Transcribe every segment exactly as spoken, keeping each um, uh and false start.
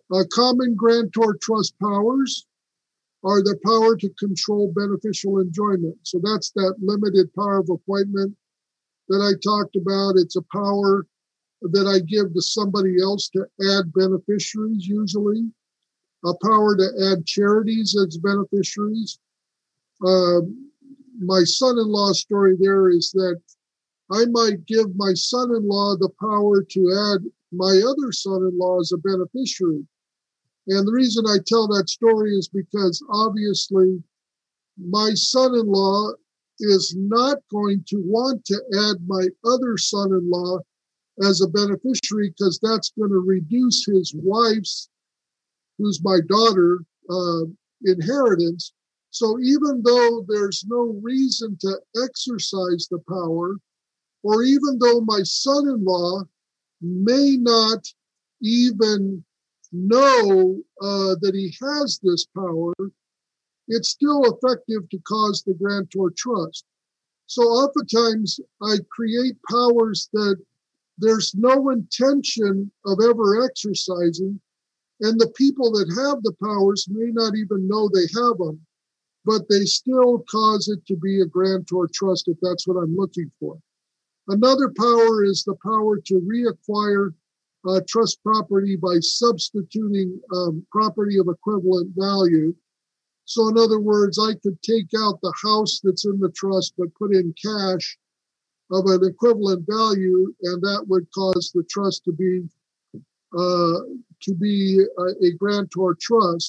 Uh, common grantor trust powers are the power to control beneficial enjoyment. So that's that limited power of appointment that I talked about. It's a power that I give to somebody else to add beneficiaries, usually. A power to add charities as beneficiaries. Uh, my son-in-law story there is that I might give my son-in-law the power to add my other son-in-law as a beneficiary. And the reason I tell that story is because obviously my son-in-law is not going to want to add my other son-in-law as a beneficiary because that's going to reduce his wife's, who's my daughter, uh, inheritance. So even though there's no reason to exercise the power, or even though my son-in-law may not even know uh, that he has this power, it's still effective to cause the grantor trust. So oftentimes I create powers that there's no intention of ever exercising, and the people that have the powers may not even know they have them, but they still cause it to be a grantor trust if that's what I'm looking for. Another power is the power to reacquire uh, trust property by substituting um, property of equivalent value. So in other words, I could take out the house that's in the trust but put in cash of an equivalent value, and that would cause the trust to be uh, to be a, a grantor trust.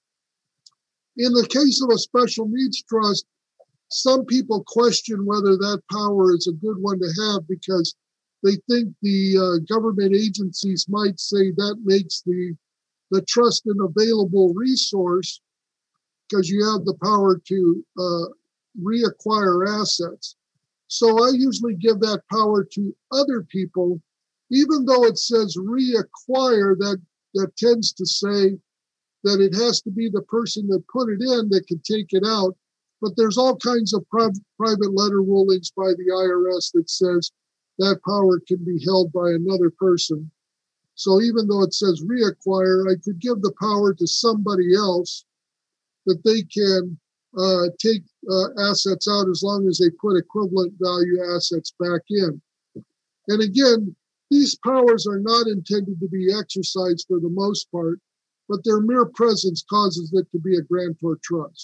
In the case of a special needs trust, some people question whether that power is a good one to have because they think the uh, government agencies might say that makes the, the trust an available resource because you have the power to uh, reacquire assets. So I usually give that power to other people, even though it says reacquire, that, that tends to say that it has to be the person that put it in that can take it out. But there's all kinds of pri- private letter rulings by the I R S that says that power can be held by another person. So even though it says reacquire, I could give the power to somebody else that they can uh, take uh, assets out as long as they put equivalent value assets back in. And again, these powers are not intended to be exercised for the most part, but their mere presence causes it to be a grantor trust.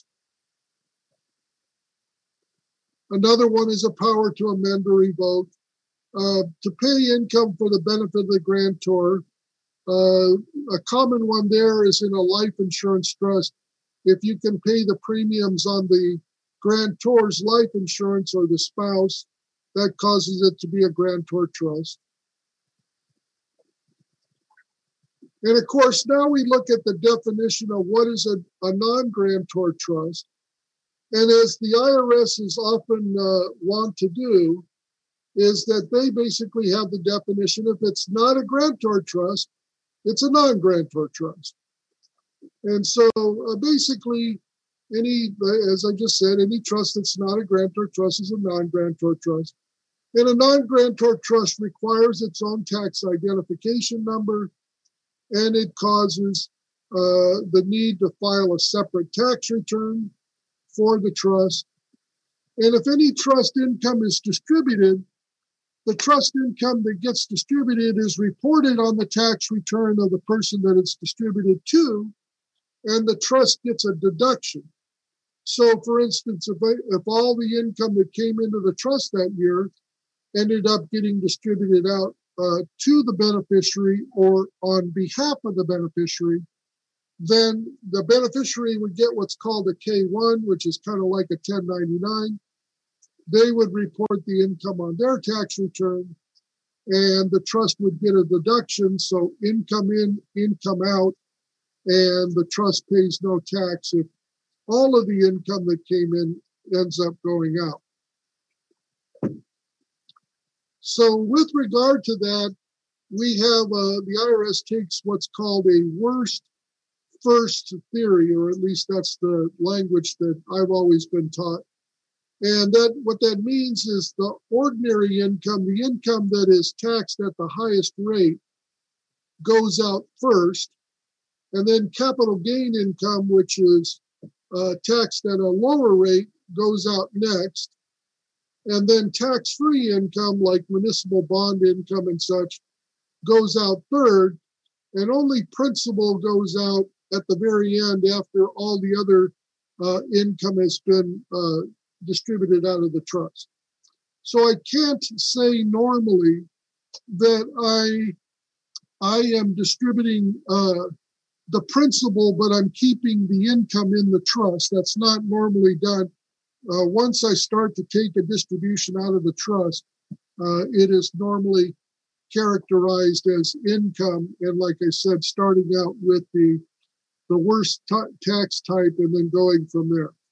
Another one is a power to amend or revoke. Uh, to pay income for the benefit of the grantor. Uh, a common one there is in a life insurance trust. If you can pay the premiums on the grantor's life insurance or the spouse, that causes it to be a grantor trust. And of course, now we look at the definition of what is a, a non-grantor trust. And as the I R S is often uh, want to do, is that they basically have the definition, if it's not a grantor trust, it's a non-grantor trust. And so uh, basically, any, as I just said, any trust that's not a grantor trust is a non-grantor trust. And a non-grantor trust requires its own tax identification number, and it causes uh, the need to file a separate tax return for the trust. And if any trust income is distributed, the trust income that gets distributed is reported on the tax return of the person that it's distributed to, and the trust gets a deduction. So, for instance, if, I, if all the income that came into the trust that year ended up getting distributed out uh, to the beneficiary or on behalf of the beneficiary, then the beneficiary would get what's called a K one, which is kind of like a ten ninety-nine. They would report the income on their tax return, and the trust would get a deduction. So income in, income out, and the trust pays no tax if all of the income that came in ends up going out. So with regard to that, we have uh, the I R S takes what's called a worst first theory, or at least that's the language that I've always been taught. And that what that means is the ordinary income, the income that is taxed at the highest rate, goes out first. And then capital gain income, which is uh, taxed at a lower rate, goes out next. And then tax-free income, like municipal bond income and such, goes out third. And only principal goes out at the very end after all the other uh, income has been uh, distributed out of the trust. So I can't say normally that I I am distributing uh, the principal, but I'm keeping the income in the trust. That's not normally done. Uh, once I start to take a distribution out of the trust, uh, it is normally characterized as income. And like I said, starting out with the, the worst t- tax type and then going from there.